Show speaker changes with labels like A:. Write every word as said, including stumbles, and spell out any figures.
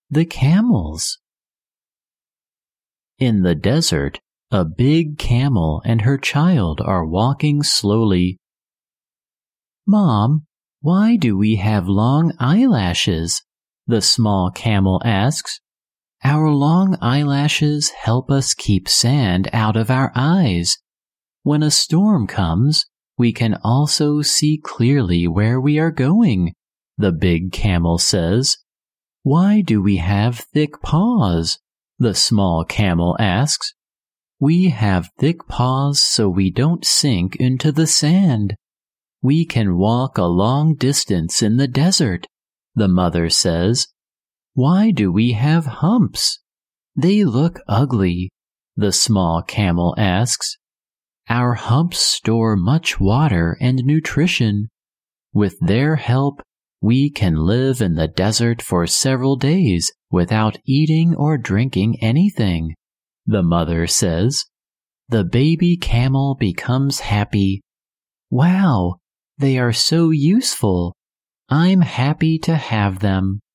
A: The camels. In the desert, a big camel and her child are walking slowly. "Mom, why do we have long eyelashes?" the small camel asks. "Our long eyelashes help us keep sand out of our eyes. When a storm comes, we can also see clearly where we are going," the big camel says. "Why do we have thick paws?" the small camel asks. "We have thick paws so we don't sink into the sand. We can walk a long distance in the desert," the mother says. "Why do we have humps?" "They look ugly," the small camel asks. "Our humps store much water and nutrition. With their help, we can live in the desert for several days without eating or drinking anything," the mother says. The baby camel becomes happy. "Wow, they are so useful. I'm happy to have them."